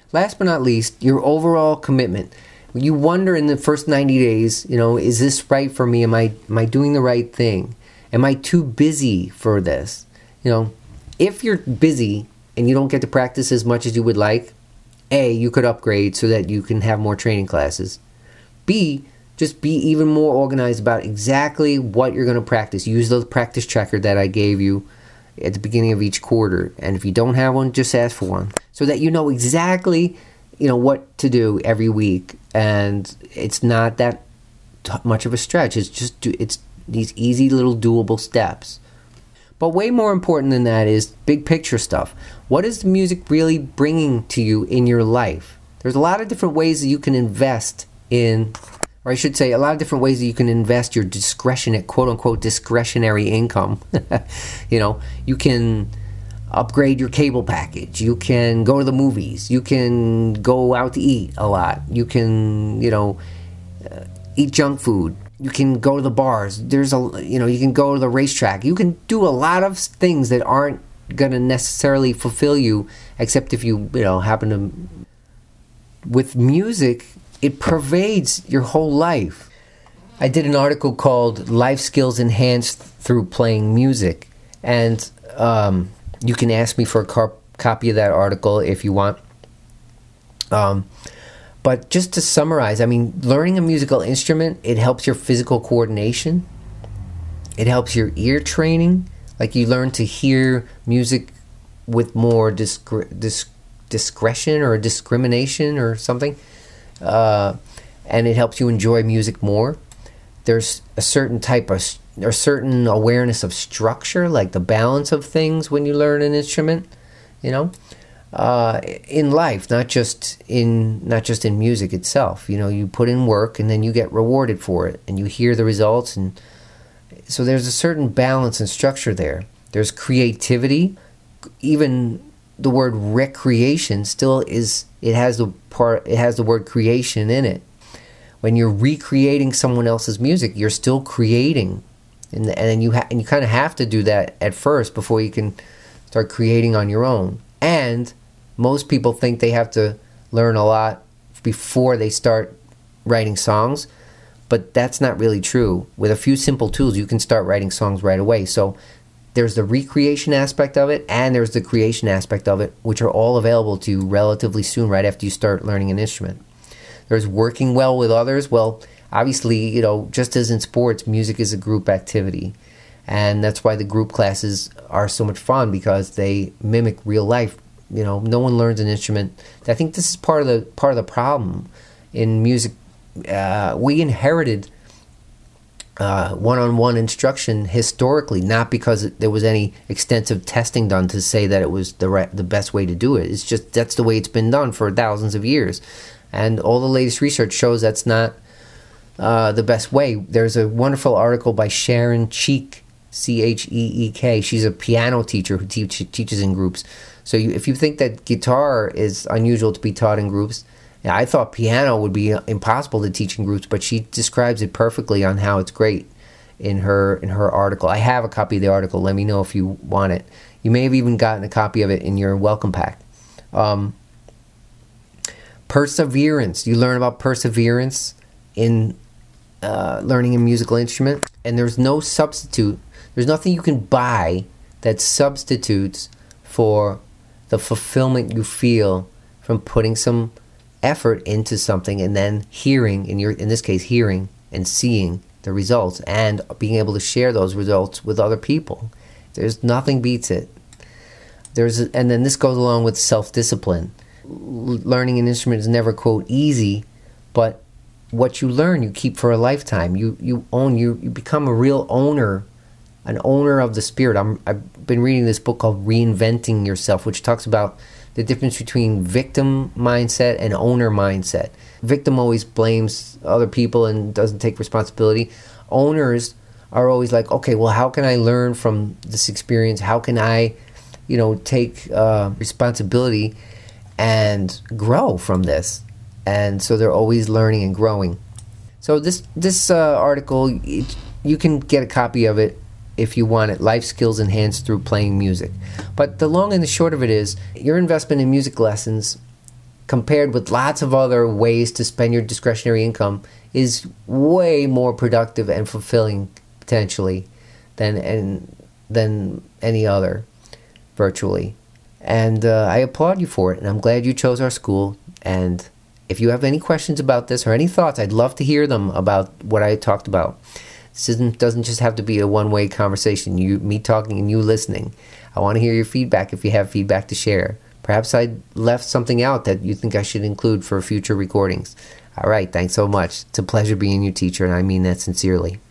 Last but not least, your overall commitment. You wonder in the first 90 days, is this right for me? Am I doing the right thing? Am I too busy for this? If you're busy and you don't get to practice as much as you would like, A, you could upgrade so that you can have more training classes. B, just be even more organized about exactly what you're going to practice. Use the practice tracker that I gave you at the beginning of each quarter. And if you don't have one, just ask for one so that you know exactly, what to do every week. And it's not that much of a stretch. It's these easy little doable steps. But way more important than that is big picture stuff. What is the music really bringing to you in your life? There's a lot of different ways that you can invest in, or I should say, a lot of different ways that you can invest your quote-unquote discretionary income. You can upgrade your cable package. You can go to the movies. You can go out to eat a lot. You can, eat junk food. You can go to the bars. You can go to the racetrack. You can do a lot of things that aren't going to necessarily fulfill you, except if you, happen to. With music, it pervades your whole life. I did an article called Life Skills Enhanced Through Playing Music. And you can ask me for a copy of that article if you want. But just to summarize, learning a musical instrument, it helps your physical coordination. It helps your ear training. Like you learn to hear music with more discretion or discrimination or something. And it helps you enjoy music more. There's a certain certain awareness of structure, like the balance of things when you learn an instrument, in life, not just in music itself. You put in work and then you get rewarded for it, and you hear the results, and so there's a certain balance and structure there. There's creativity. Even the word recreation still is. It has the word creation in it. When you're recreating someone else's music, you're still creating, and you kind of have to do that at first before you can start creating on your own. And most people think they have to learn a lot before they start writing songs, but that's not really true. With a few simple tools, you can start writing songs right away. So there's the recreation aspect of it, and there's the creation aspect of it, which are all available to you relatively soon, right after you start learning an instrument. There's working well with others. Well, obviously, just as in sports, music is a group activity. And that's why the group classes are so much fun, because they mimic real life. No one learns an instrument. I think this is part of the problem in music. We inherited one-on-one instruction historically, not because there was any extensive testing done to say that it was the best way to do it. It's just that's the way it's been done for thousands of years, and all the latest research shows that's not the best way. There's a wonderful article by Sharon Cheek, Cheek. She's a piano teacher who teaches in groups. So if you think that guitar is unusual to be taught in groups, I thought piano would be impossible to teach in groups, but she describes it perfectly on how it's great in her article. I have a copy of the article. Let me know if you want it. You may have even gotten a copy of it in your welcome pack. Perseverance. You learn about perseverance in learning a musical instrument, and there's no substitute. There's nothing you can buy that substitutes for the fulfillment you feel from putting some effort into something and then hearing, in this case, hearing and seeing the results and being able to share those results with other people. There's nothing beats it. And then this goes along with self-discipline. Learning an instrument is never, quote, easy, but what you learn, you keep for a lifetime. You become a real owner, an owner of the spirit. I've been reading this book called Reinventing Yourself, which talks about the difference between victim mindset and owner mindset. Victim always blames other people and doesn't take responsibility. Owners are always like, okay, well, how can I learn from this experience? How can I, take responsibility and grow from this? And so they're always learning and growing. So this article, you can get a copy of it if you want it. Life Skills Enhanced Through Playing Music. But the long and the short of it is, your investment in music lessons compared with lots of other ways to spend your discretionary income, is way more productive and fulfilling potentially than any other, virtually. And I applaud you for it, and I'm glad you chose our school. And if you have any questions about this or any thoughts, I'd love to hear them about what I talked about. This doesn't just have to be a one-way conversation, me talking and you listening. I want to hear your feedback if you have feedback to share. Perhaps I left something out that you think I should include for future recordings. All right, thanks so much. It's a pleasure being your teacher, and I mean that sincerely.